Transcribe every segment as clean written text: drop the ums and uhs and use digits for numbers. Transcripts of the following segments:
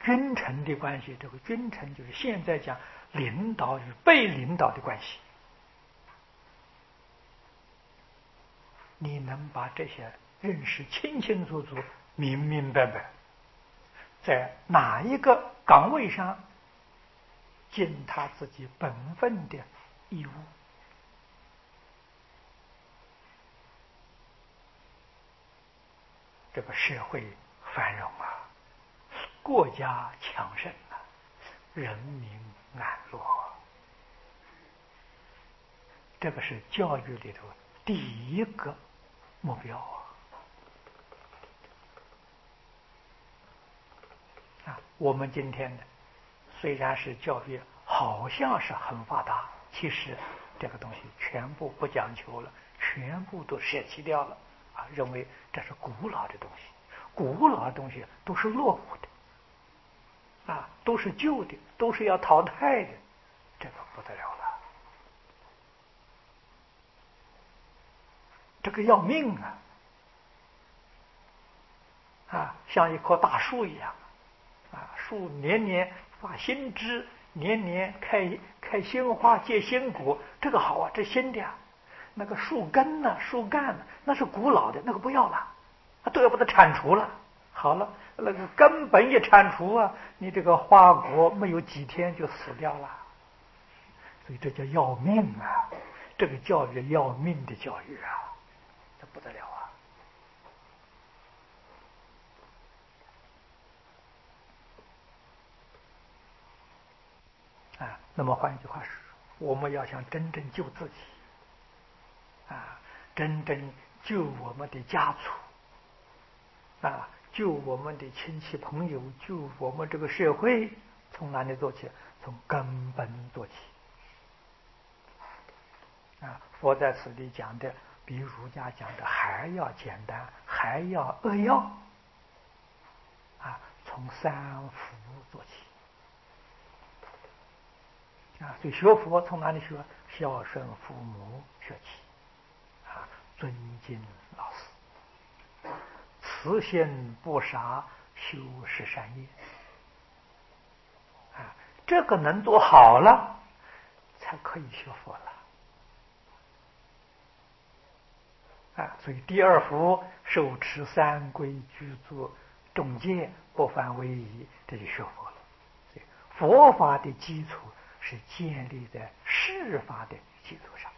君臣的关系，这个君臣就是现在讲领导与被领导的关系。你能把这些认识清清楚楚、明明白白，在哪一个岗位上尽他自己本分的义务，这个社会繁荣啊，国家强盛啊，人民安乐，这个是教育里头第一个目标啊！我们今天呢，虽然是教育好像是很发达，其实这个东西全部不讲求了，全部都舍弃掉了啊！认为这是古老的东西，古老的东西都是落伍的啊，都是旧的，都是要淘汰的，这个不得了了，这个要命啊！啊，像一棵大树一样啊，树年年发新枝，年年开新花结新果，这个好啊，这新的啊。那个树根呢、树干呢，那是古老的，那个不要了，都要把它铲除了。好了，那个根本一铲除啊，你这个花果没有几天就死掉了。所以这叫要命啊！这个教育要命的教育啊，这不得了啊！啊，那么换一句话说，我们要想真正救自己啊，真正救我们的家族啊，救我们的亲戚朋友，救我们这个社会，从哪里做起？从根本做起啊！佛在此地讲的比儒家讲的还要简单，还要扼要啊！从三福做起啊！所以学佛从哪里学？孝顺父母学起啊，尊敬老师，慈心不杀，修十善业啊！这个能做好了，才可以学佛了啊！所以第二福，受持三规具足众戒，不犯威仪，这就学佛了。所以佛法的基础是建立在释法的基础上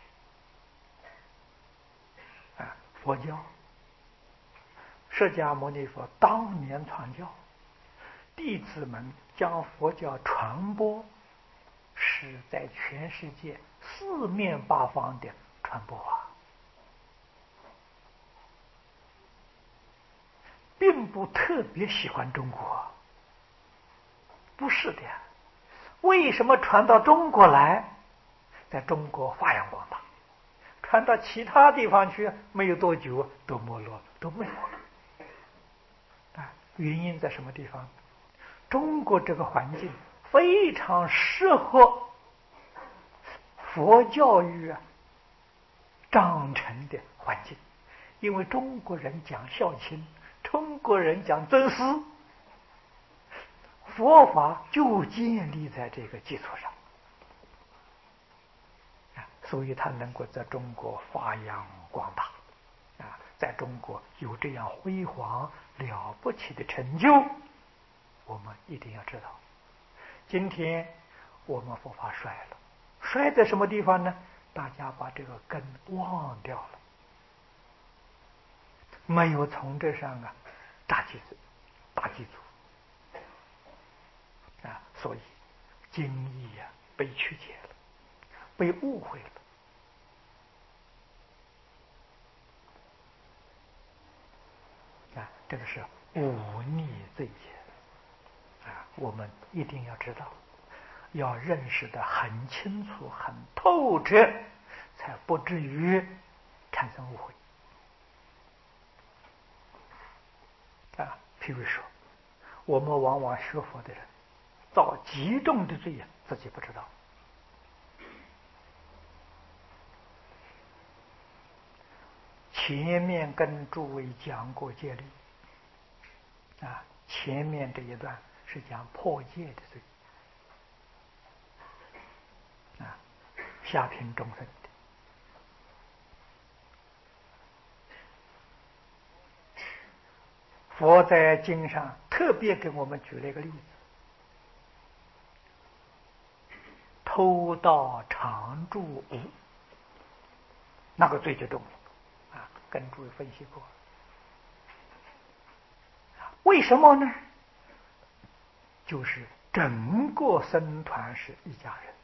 啊！佛教，释迦牟尼佛当年传教，弟子们将佛教传播，是在全世界四面八方的传播啊，并不特别喜欢中国，不是的呀。为什么传到中国来，在中国发扬光大，传到其他地方去，没有多久都没落，都没有了啊？原因在什么地方？中国这个环境非常适合佛教育长成的环境，因为中国人讲孝亲，中国人讲尊师，佛法就建立在这个基础上所以它能够在中国发扬光大在中国有这样辉煌了不起的成就，我们一定要知道。今天我们佛法衰了，衰在什么地方呢？大家把这个根忘掉了，没有从这上打基础所以经义被曲解了，被误会了这个是忤逆罪业我们一定要知道，要认识得很清楚很透彻，才不至于产生误会譬如说我们往往学佛的人造极重的罪自己不知道。前面跟诸位讲过戒律前面这一段是讲破戒的罪啊，下品众生的。佛在经上特别给我们举了一个例子，偷盗常住无，那个罪就重了啊，跟诸位分析过。为什么呢？就是整个僧团是一家人。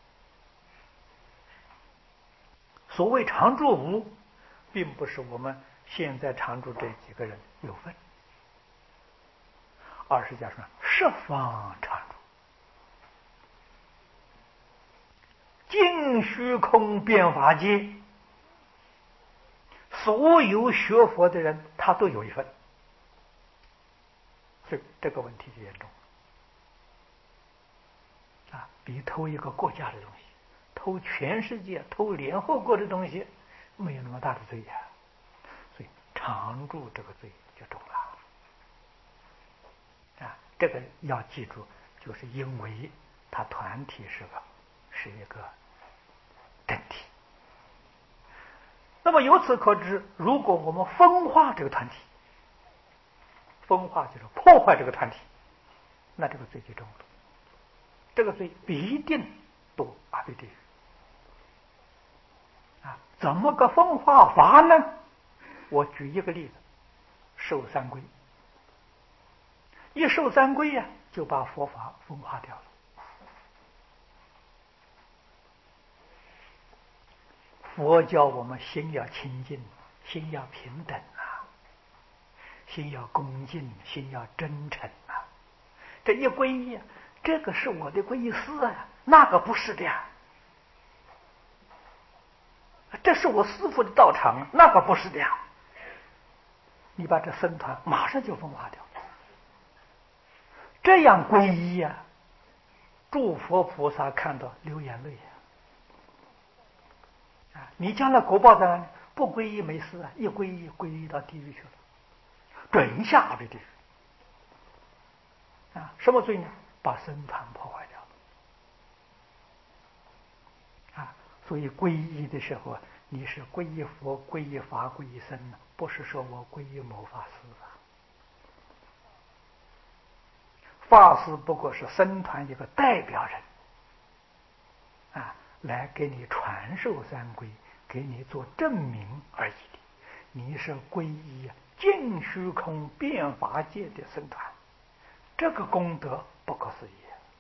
所谓常住无，并不是我们现在常住这几个人有份，而是讲说十方常住，尽虚空遍法界，所有学佛的人他都有一份，所以这个问题就严重啊，比偷一个国家的东西，偷全世界、偷联合国的东西没有那么大的罪呀，所以常住这个罪就重了啊。这个要记住，就是因为他团体是一个整体。那么由此可知，如果我们分化这个团体，分化就是破坏这个团体，那这个罪就重了。这个罪必定堕阿鼻地狱啊！怎么个分化法呢？我举一个例子，受三皈。一受三皈呀，就把佛法分化掉了。佛教我们心要清净，心要平等啊，心要恭敬，心要真诚啊。这一皈依，这个是我的皈依师啊，那个不是的呀。这是我师父的道场，那个不是的呀。你把这僧团马上就分化掉，这样皈依呀，诸佛菩萨看到流眼泪啊！你将来果报在哪里？不皈依没事啊，一皈依到地狱去了，准下阿鼻地狱啊！什么罪呢？把僧团破坏掉了啊！所以皈依的时候，你是皈依佛、皈依法、皈依僧，不是说我皈依某法师啊。法师不过是僧团一个代表人啊，来给你传授三皈，给你做证明而已的。你是皈依尽虚空遍法界的僧团，这个功德不可思议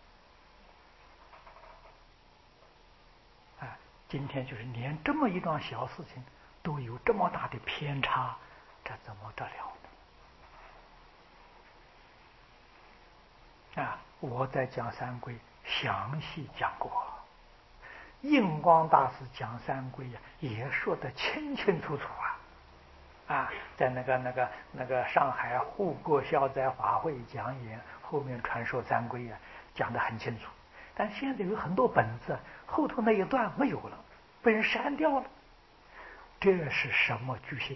啊！今天就是连这么一桩小事情都有这么大的偏差，这怎么得了呢？啊！我在讲三皈详细讲过，印光大师讲三皈呀，也说得清清楚楚啊！在那个上海护国消灾法会讲演后面传授三皈呀，讲得很清楚。但现在有很多本子后头那一段没有了，被人删掉了，这是什么居心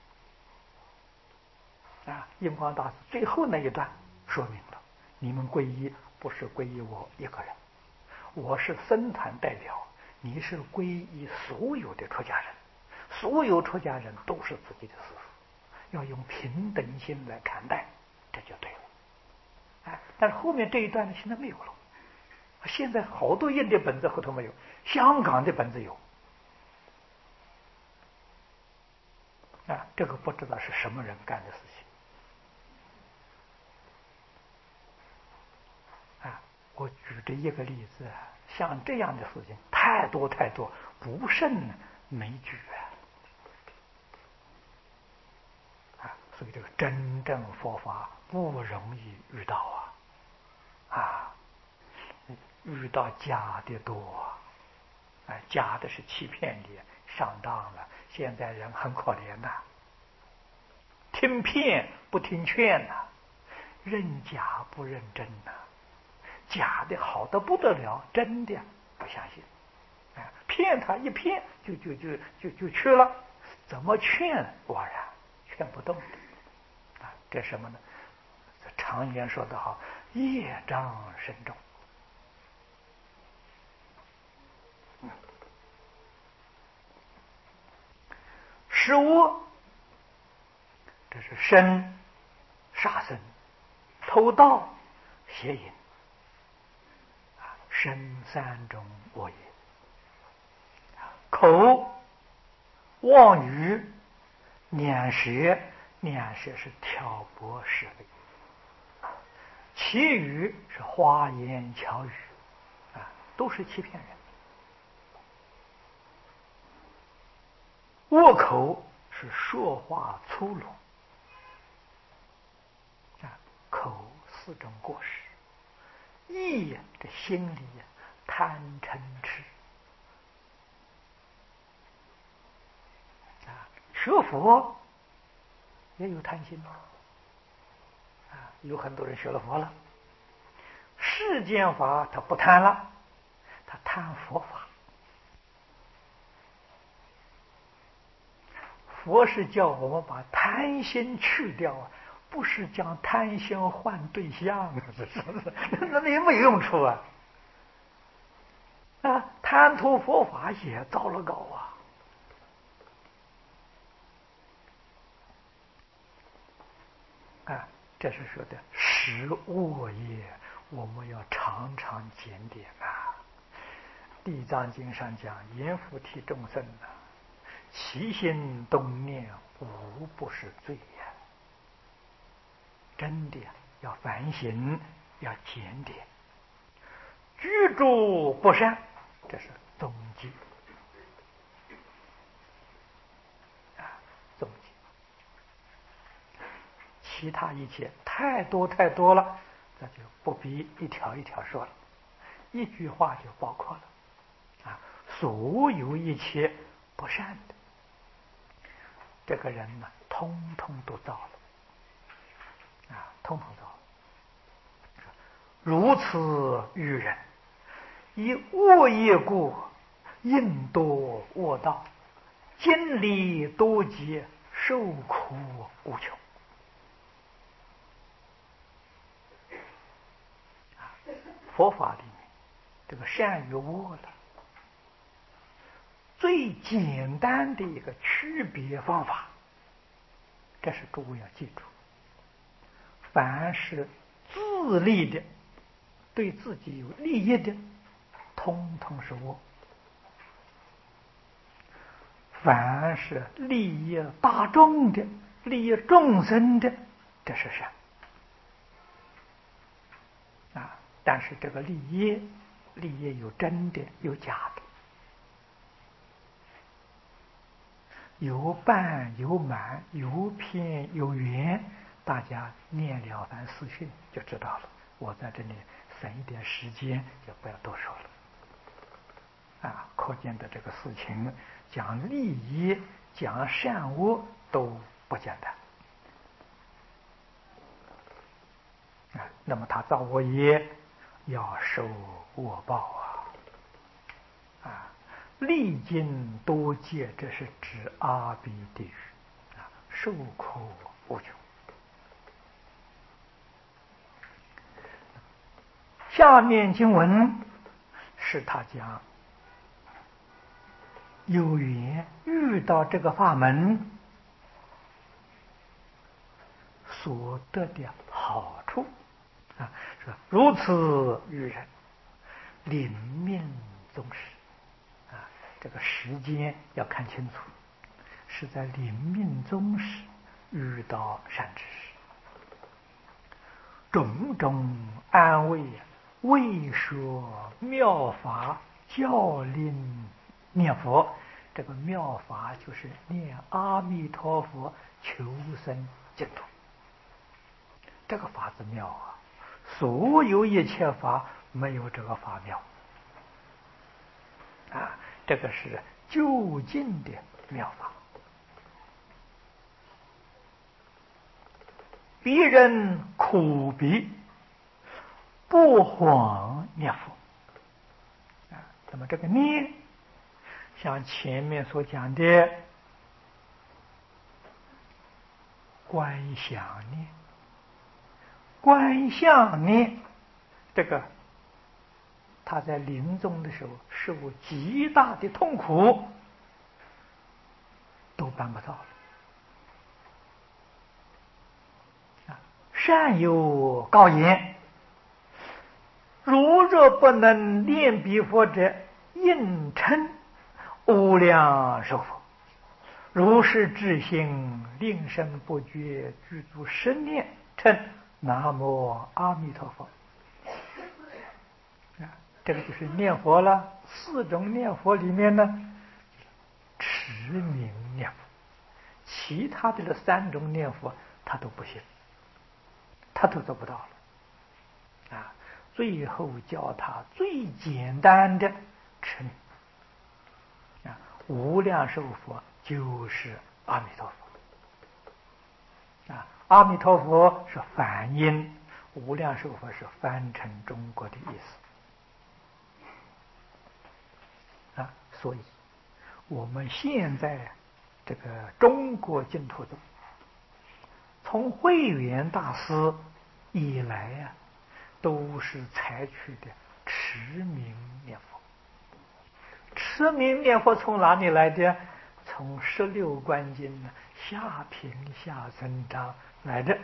啊？印光大师最后那一段说明了，你们皈依不是皈依我一个人，我是僧团代表，你是皈依所有的出家人，所有出家人都是自己的师父，要用平等心来看待，这就对了。但是后面这一段呢，现在没有了。现在好多印的本子后头没有，香港的本子有啊，这个不知道是什么人干的事情啊。我举这一个例子，像这样的事情太多，不胜枚举啊！所以这个真正佛法不容易遇到啊！遇到假的多假的是欺骗你，上当了。现在人很可怜呐，听骗不听劝呐，认假不认真呐，假的好得不得了，真的不相信，骗他一骗就去了，怎么劝枉然，劝不动的这什么呢？常言说得好， 业障深重。食恶，这是生杀生、偷盗、邪淫生三种恶业。口妄语、念舌，念舌是挑拨是非，绮语是花言巧语都是欺骗人。恶口是说话粗鲁口四种过失。意这心里贪嗔痴学佛也有贪心有很多人学了佛了，世间法他不贪了，他贪佛法。佛是叫我们把贪心去掉不是将贪心换对象那也没用处贪图佛法也糟了糕这是说的十恶业，我们要常常检点地藏经上讲，阎浮提众生起心动念无不是罪真的要反省，要检点。居住不善，这是踪迹踪迹。其他一切太多太多了，那就不必一条一条说了，一句话就包括了所有一切不善的，这个人呢，通通都造了通通造了。如此愚人，以恶业故，应堕恶道，经历多劫，受苦无穷。佛法里面这个善与恶了，最简单的一个区别方法，这是诸位要记住。凡是自利的，对自己有利益的，通通是恶；凡是利益大众的、利益众生的，这是善但是这个利益有真的，有假的，有半有满，有偏有圆。大家念了凡四训就知道了。我在这里省一点时间，就不要多说了可见的这个事情，讲利益、讲善恶都不简单那么他造恶业，要受恶报历经多劫，这是指阿鼻地狱受苦无穷。下面经文是他讲有缘遇到这个法门所得的好处说如此愚人，临命终时这个时间要看清楚，是在临命终时遇到善知识，种种安慰为说妙法，教令念佛。这个妙法就是念阿弥陀佛，求生净土。这个法子妙所有一切法没有这个法妙这个是究竟的妙法。别人苦逼不妨念佛那么这个念，像前面所讲的观想念、 观相念，这个他在临终的时候受极大的痛苦，都办不到了。善有告言：如若不能念彼佛者，应称无量寿佛。如是至心，令声不绝，具足10念，称南无阿弥陀佛。这个就是念佛了。4种念佛里面呢，持名念佛，其他的这3种念佛他都不行，他都做不到了。最后教他最简单的持名。无量寿佛就是阿弥陀佛。阿弥陀佛是梵音，无量寿佛是翻成中国的意思。所以我们现在这个中国净土宗，从慧远大师以来都是采取的持名念佛。持名念佛从哪里来的？从16观经下品下僧章来的。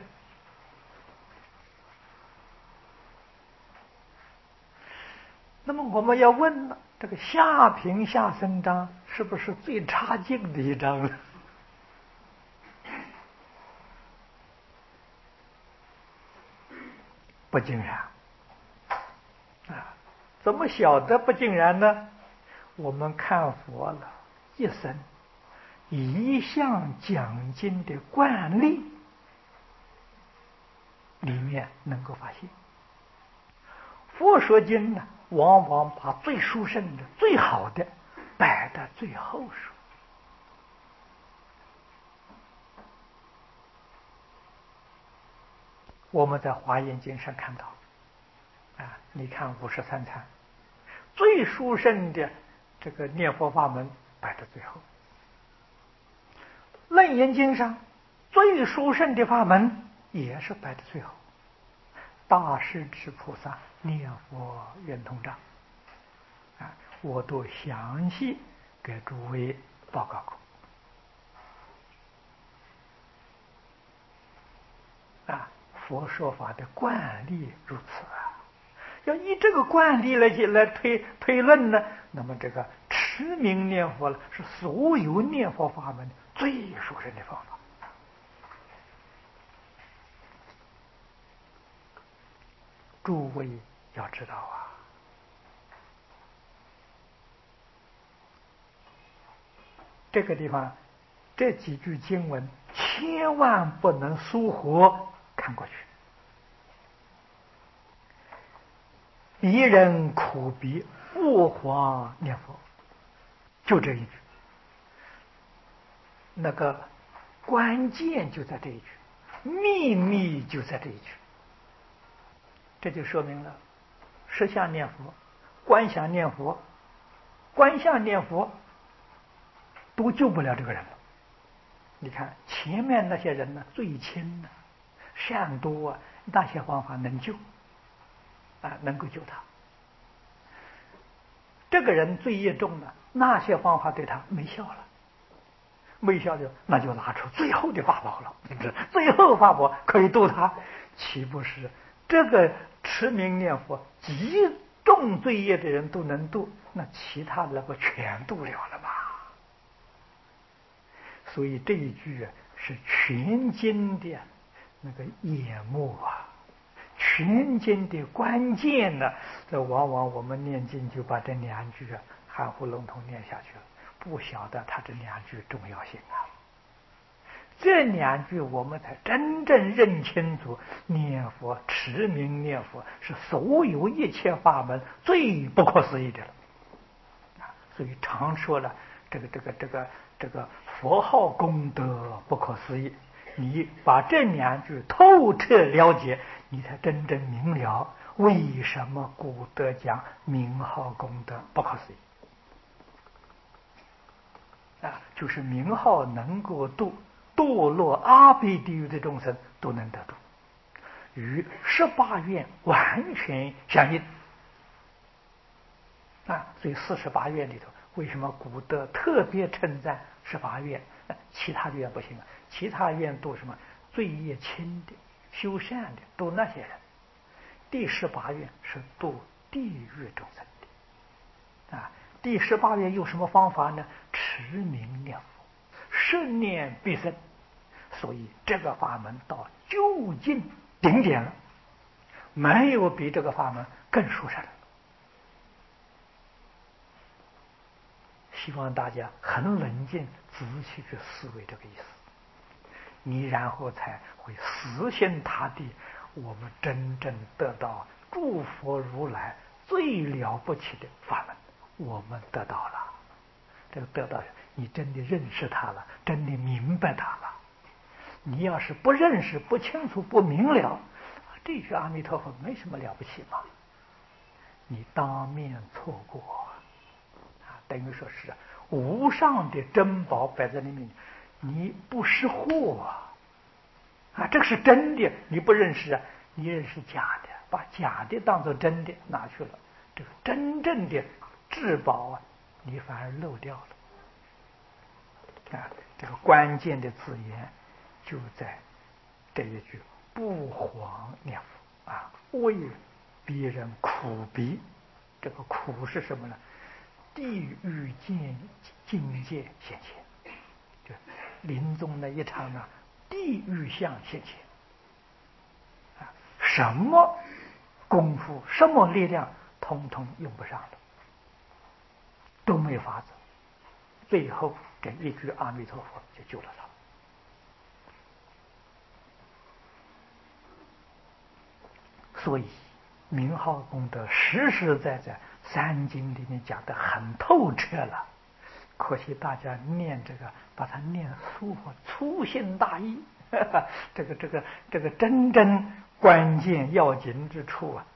那么我们要问了，这个下品下僧章是不是最差劲的一章呢？不尽然。怎么晓得不尽然呢？我们看佛了一生一向讲经的惯例里面能够发现，佛说经呢，往往把最殊胜的、最好的摆在最后说。我们在华严经上看到，你看53禅，最殊胜的这个念佛法门摆在最后。楞严经上最殊胜的法门也是摆在最后。大势至菩萨念佛圆通章，我都详细给诸位报告过。佛说法的惯例如此要依这个惯例来推论呢，那么这个持名念佛了，是所有念佛法门最殊胜的方法。诸位要知道这个地方这几句经文千万不能疏忽看过去。敌人苦逼勿黄念佛，就这一句，那个关键就在这一句，秘密就在这一句。这就说明了实相念佛、观想念佛、观相念佛都救不了这个人了。你看前面那些人呢，罪轻呢，善多那些方法能救能够救他。这个人罪业重了，那些方法对他没效了，没效那就拿出最后的法宝了，最后法宝可以度他，岂不是这个持名念佛极重罪业的人都能度，那其他的不全度了了吗？所以这一句是全经的那个眼目全经的关键呢。这往往我们念经就把这2句含糊笼统念下去了，不晓得他这2句重要性这2句我们才真正认清楚，念佛持名念佛是所有一切法门最不可思议的了所以常说了这个佛号功德不可思议，你把这2句透彻了解，你才真正明了为什么古德讲名号功德不可思议就是名号能够度堕落阿鼻地狱的众生都能得度， 与18愿完全相应啊。所以48愿里头，为什么古德特别称赞18愿？其他的愿不行啊，其他愿都什么罪业轻的、修善的，都那些人。第18愿是度地狱众生的啊。第18愿用什么方法呢？持名念佛，十念必生。所以这个法门到究竟顶点了，没有比这个法门更殊胜了。希望大家很冷静、仔细去思维这个意思，你然后才会死心塌地，我们真正得到诸佛如来最了不起的法门，我们得到了。这个得到，你真的认识他了，真的明白他了。你要是不认识、不清楚、不明了，这句阿弥陀佛没什么了不起嘛，你当面错过啊，等于说是无上的珍宝摆在里面，你不识货啊，这个是真的，你不认识啊，你认识假的，把假的当作真的拿去了，这个真正的至宝啊，你反而漏掉了啊。这个关键的字眼就在这一句不遑念佛啊，为别人苦逼。这个苦是什么呢？地狱境界现前，就临终那一场啊，地狱相现前啊，什么功夫、什么力量，通通用不上了，都没有法子。最后这一句阿弥陀佛就救了他。所以名号功德实实在在三经里面讲得很透彻了，可惜大家念这个把它念粗心大意，这个真正关键要紧之处啊，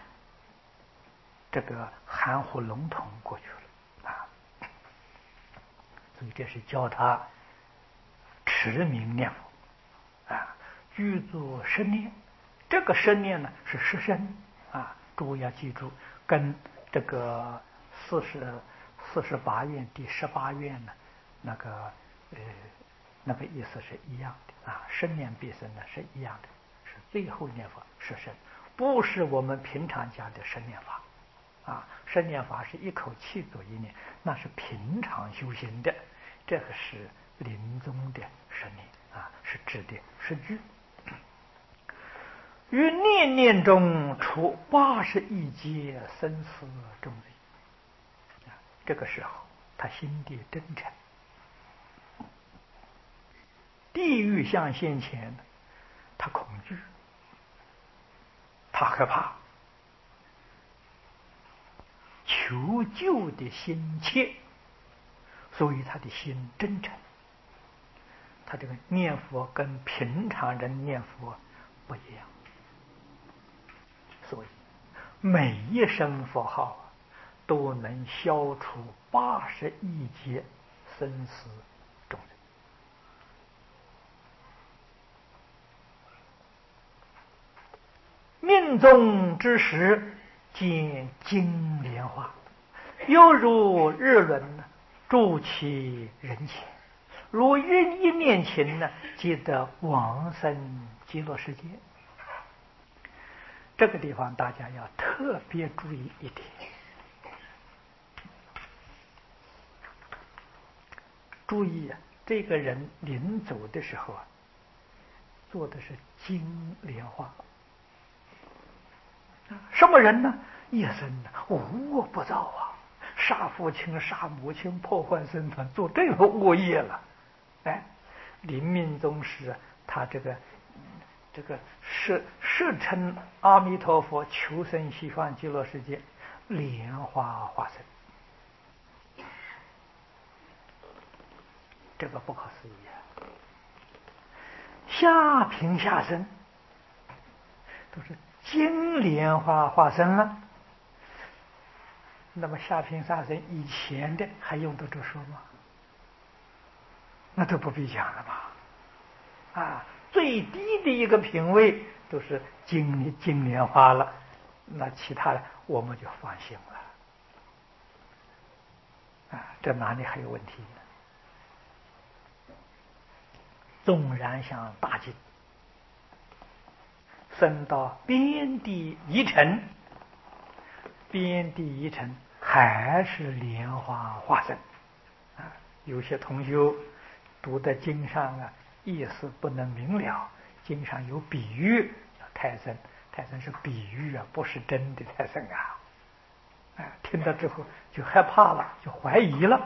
这个含糊笼统过去了啊。所以这是教他持名念佛啊，具足十念。这个十念呢是十身啊，诸位要记住，跟这个48愿第18愿呢那个意思是一样的啊，十念必生呢是一样的，是最后念法十身，不是我们平常讲的十念法啊。十念法是一口气做一念，那是平常修行的，这个是临终的十念啊，是指的十句。于念念中除81劫生死重罪，这个时候他心地真诚，地狱相现前，他恐惧，他害怕，求救的心切，所以他的心真诚。他这个念佛跟平常人念佛不一样，所以每一声佛号都能消除81劫生死重罪。命中之时，见金莲花，犹如日轮照其人前，如云一面前呢，即得往生极乐世界。这个地方大家要特别注意一点，注意啊，这个人临走的时候啊，做的是金莲花。什么人呢？一生无恶不造啊，杀父亲、杀母亲、破坏僧团，做这个恶业了。哎，临命终时，他这个是称阿弥陀佛求生西方极乐世界，莲花化身，这个不可思议啊！下品下生都是金莲花化身了，那么下品下生以前的还用得着说吗？那都不必讲了吧？啊，最低的一个品位都是金莲花了，那其他的我们就放心了。这哪里还有问题呢？纵然像大经升到边地一城，边地一城还是莲花化身。有些同学读的经上意思不能明了，经上有比喻，太升，太升是比喻不是真的太升听到之后就害怕了，就怀疑了。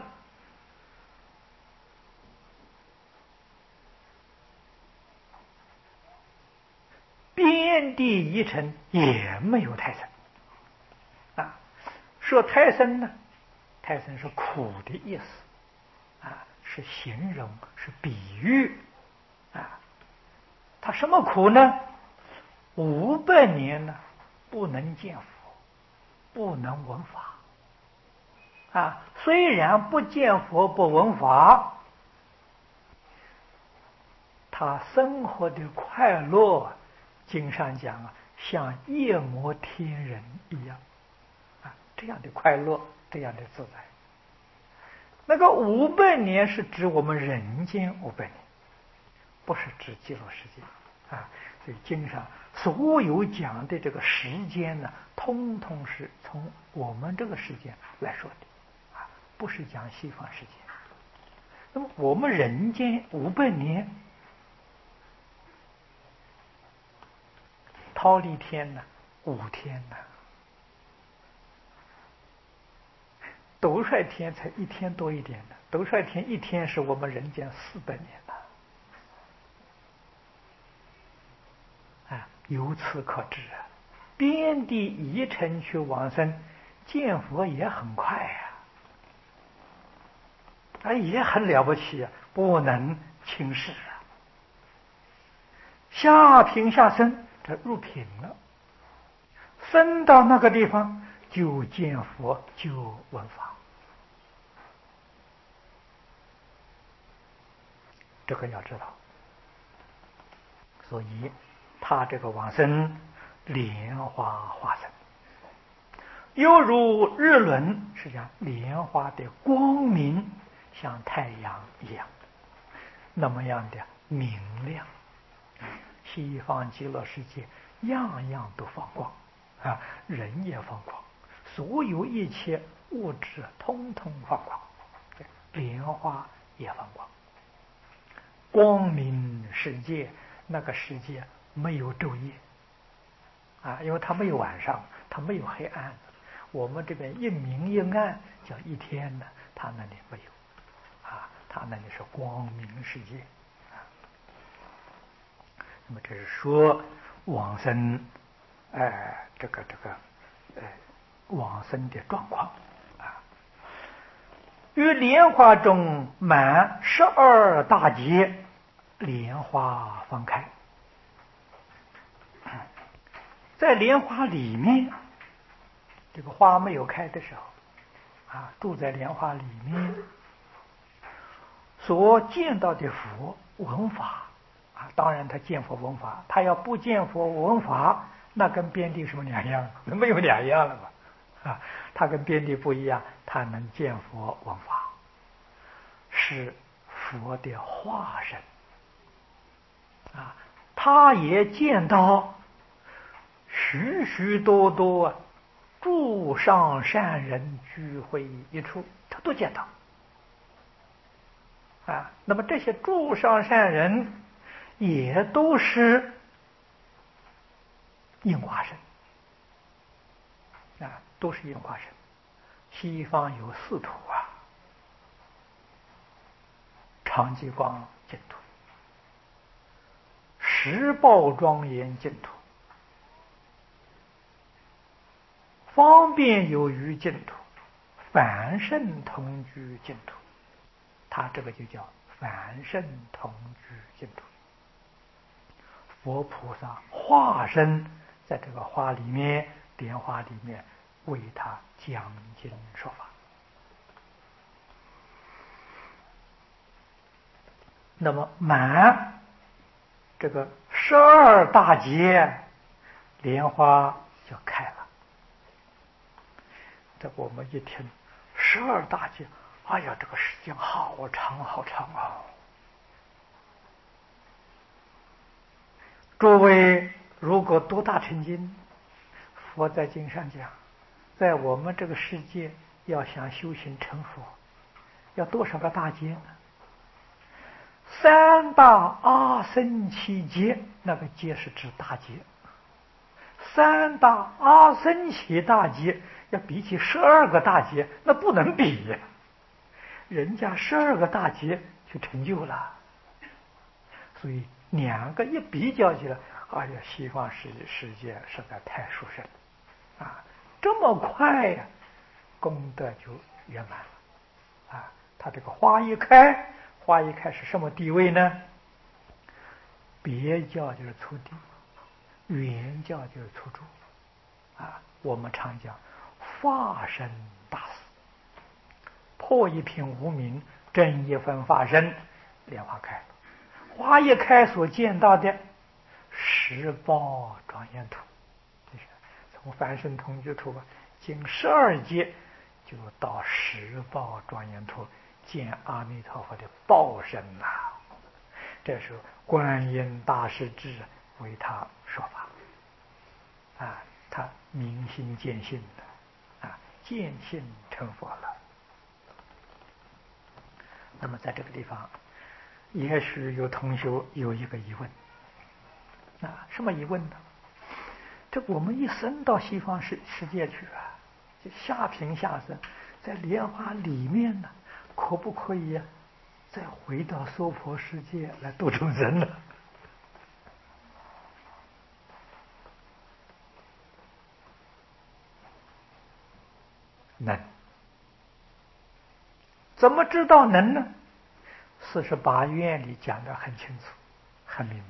边地一城也没有太升说太升呢，太升是苦的意思是形容，是比喻他什么苦呢？500年呢，不能见佛，不能闻法虽然不见佛不闻法，他生活的快乐，经上讲像夜摩天人一样这样的快乐，这样的自在。那个500年是指我们人间500年，不是指极乐世界所以经上所有讲的这个时间呢，通通是从我们这个时间来说的不是讲西方世界。那么我们人间500年，忉利天呢5天呢，斗率天才1天多一点呢，斗率天1天是我们人间400年由此可知边地一城去往生见佛也很快也很了不起不能轻视下品下生，这入品了，升到那个地方就见佛，就闻法。这个要知道。所以他这个往生莲花化身，犹如日轮，实际上莲花的光明像太阳一样，那么样的明亮。西方极乐世界样样都放光人也放光，所有一切物质通通放光，莲花也放光。光明世界，那个世界没有昼夜因为它没有晚上，它没有黑暗。我们这边一明一暗叫一天呢，它那里没有它那里是光明世界那么这是说往生往生的状况于莲花中满12大劫，莲花方开。在莲花里面，这个花没有开的时候住在莲花里面，所见到的佛闻法当然他见佛闻法，他要不见佛闻法，那跟边地什么两样？没有两样了吧他跟边地不一样，他能见佛闻法，是佛的化身他也见到许许多多诸上善人聚会一处，他都见到那么这些诸上善人也都是应化身都是应化身。西方有4土常寂光净土、十报庄严净土、方便有余净土、凡圣同居净土。它这个就叫凡圣同居净土。佛菩萨化身在这个花里面，莲花里面为他讲经说法。那么满这个 12大劫，莲花就开了。这我们一听12大劫，哎呀，这个时间好长好长啊！诸位如果读大乘经，佛在经上讲，在我们这个世界要想修行成佛，要多少个大劫呢？3大阿僧祇劫，那个劫是指大劫。3大阿僧祇大劫要比起12个大劫，那不能比呀。人家12个大劫就成就了，所以2个一比较起来，哎呀，西方世界实在太殊胜啊！这么快呀，功德就圆满了啊！他这个花一开，花一开是什么地位呢？别教就是初地，原教就是初住啊。我们常讲法身大事，破一品无明，正一分法身，莲花开了。花一开所见到的十报庄严土，从凡圣同居土经12劫就到十报庄严土见阿弥陀佛的报身呐。这时候观音大士至为他说法啊，他明心见性的啊，见性成佛了。那么在这个地方，也许有同学有一个疑问啊，什么疑问呢？这我们一生到西方世界去啊，就下品下生，在莲花里面呢，可不可以再回到娑婆世界来度众生呢？能。怎么知道能呢？48愿里讲得很清楚，很明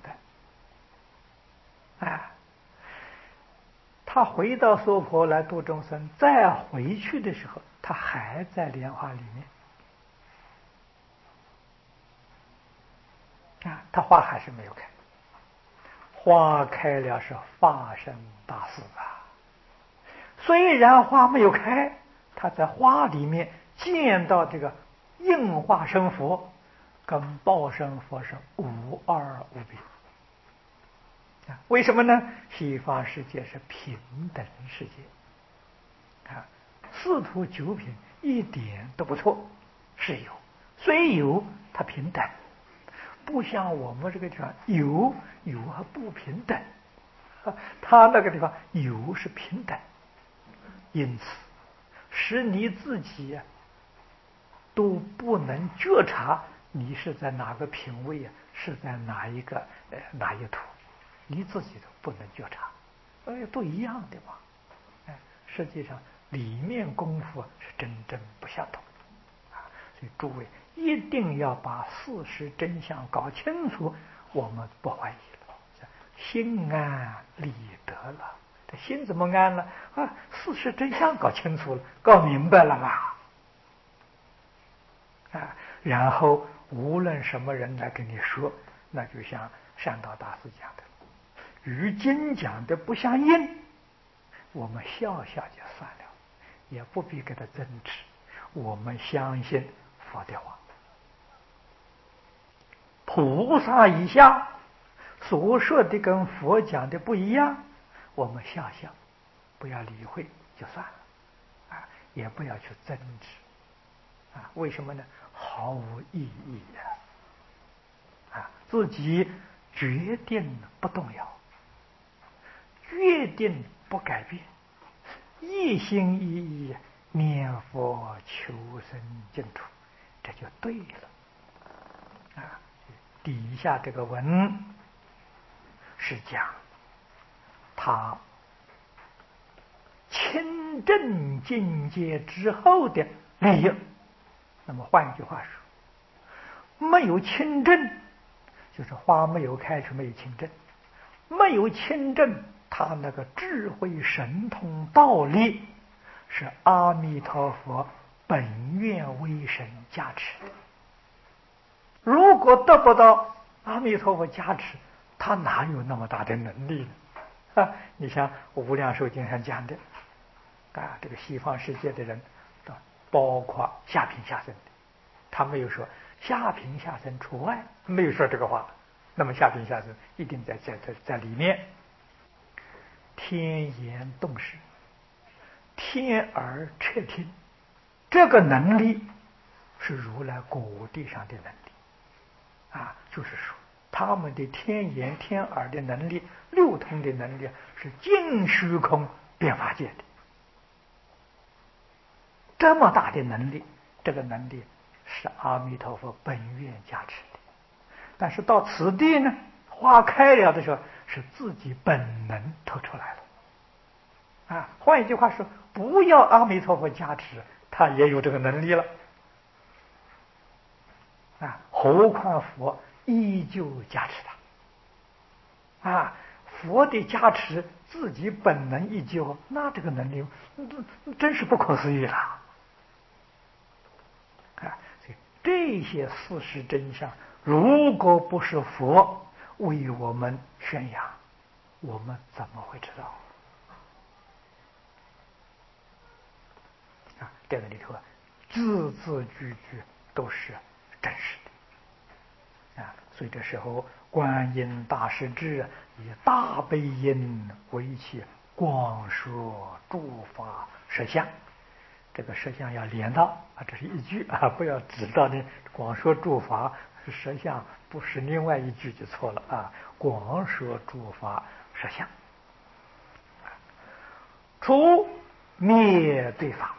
白。他回到娑婆来度众生，再回去的时候，他还在莲花里面他花还是没有开。花开了是法身大事啊！虽然花没有开，他在花里面见到这个应化身佛，跟报身佛是无二无别。为什么呢？西方世界是平等世界四图九品一点都不错，是有，虽有它平等，不像我们这个地方有还不平等他那个地方有是平等，因此使你自己都不能觉察你是在哪个品位是在哪一图，你自己都不能觉察，都一样的嘛。实际上里面功夫是真正不相同所以诸位一定要把事实真相搞清楚，我们不怀疑了，心安理得了。这心怎么安了事实真相搞清楚了，搞明白了嘛然后无论什么人来跟你说，那就像善导大师讲的，与经讲的不相应，我们笑笑就算了，也不必给他争执。我们相信佛的话，菩萨以下所说的跟佛讲的不一样，我们笑笑，不要理会就算了也不要去争执为什么呢？毫无意义自己决定不动摇，决定不改变，一心一意念佛求生净土，这就对了底下这个文是讲他亲证境界之后的利益。那么换句话说，没有亲证，就是花没有开出，没有亲证，没有亲证，他那个智慧神通道力是阿弥陀佛本愿威神加持的。如果得不到阿弥陀佛加持， 他哪有那么大的能力呢？啊，你像《无量寿经》上讲的，啊，这个西方世界的人，包括下品下生的，他没有说下品下生除外，没有说这个话。那么下品下生一定在里面。天眼动识，天耳彻听，这个能力是如来果地上的能力啊，就是说他们的天眼天耳的能力，六通的能力是尽虚空变法界的，这么大的能力，这个能力是阿弥陀佛本愿加持的。但是到此地呢，花开了的时候，是自己本能透出来了。啊，换一句话说，不要阿弥陀佛加持，他也有这个能力了。啊，何况佛依旧加持他。啊，佛的加持，自己本能依旧，那这个能力，真是不可思议了。啊，所以这些事实真相，如果不是佛为我们宣扬，我们怎么会知道？啊，这个里头字字句句都是真实的啊！所以这时候观音大师至以大悲音为其广说诸法实相，这个实相要连到啊，这是一句啊，不要只到呢广说诸法实相，不是另外一句就错了啊！广说诸法实相，除灭对法。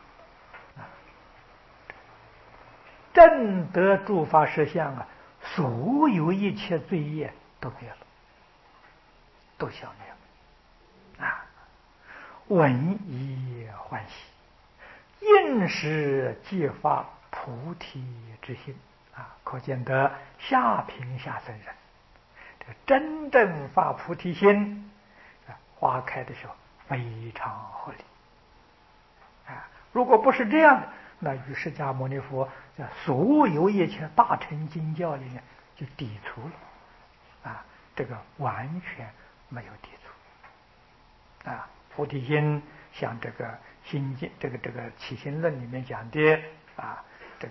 证得诸法实相啊，所有一切罪业都灭了，都消灭了啊！闻一欢喜，应时即发菩提之心啊！可见得下品下生人，这真正发菩提心啊，花开的时候非常合理啊！如果不是这样的，那与释迦牟尼佛在所有一切大乘经教里面就抵触了啊，这个完全没有抵触啊。菩提心像这个心经，这个起心论里面讲的啊，这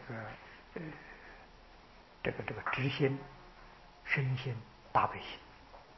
个直心、身心、大悲心。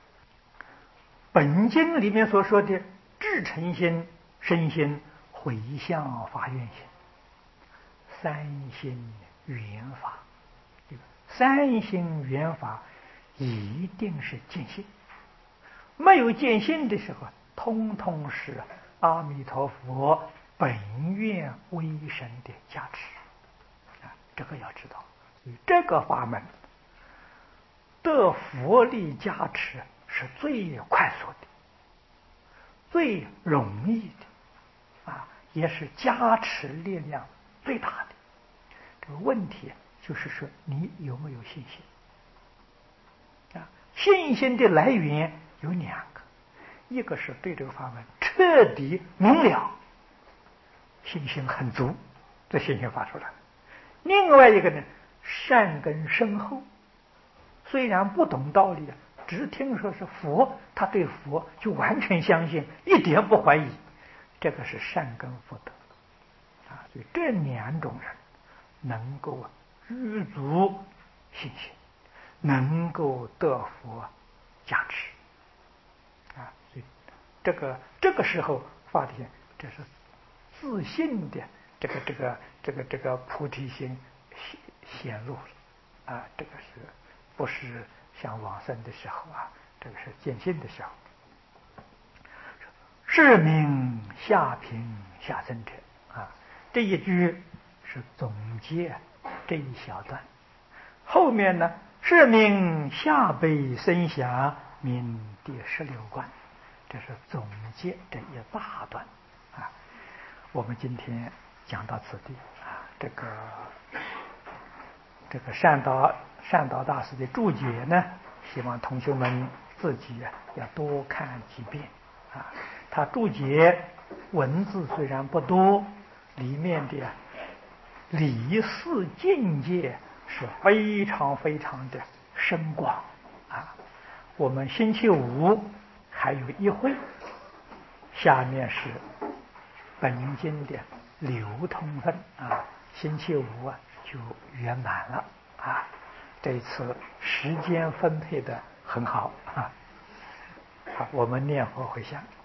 本经里面所说的至诚心、身心、回向发愿心。三心缘法，三心缘法一定是见性，没有见性的时候，通通是阿弥陀佛本愿威神的加持啊！这个要知道，所以这个法门得佛力加持是最快速的、最容易的啊，也是加持力量最大的。这个问题就是说，你有没有信心啊？信心的来源有两个，一个是对这个法门彻底明了，信心很足，这信心发出来；另外一个呢，善根深厚，虽然不懂道理，只听说是佛，他对佛就完全相信，一点不怀疑，这个是善根福德啊。所以这两种人能够具足信心，能够得佛加持啊！所以这个时候发现，这是自信的这个菩提心显露了啊！这个是不是像往生的时候啊？这个是见性的时候。是名下品下生者啊！这一句是总结这一小段，后面呢是名下辈生祥名第16观，这是总结这一大段啊。我们今天讲到此地啊，这个善导大师的注解呢，希望同学们自己要多看几遍啊。他注解文字虽然不多，里面的理事境界是非常非常的深广啊。 我们星期五还有一会，下面是本经的流通分啊，星期五就圆满了啊。这次时间分配的很好啊。好，我们念佛回向。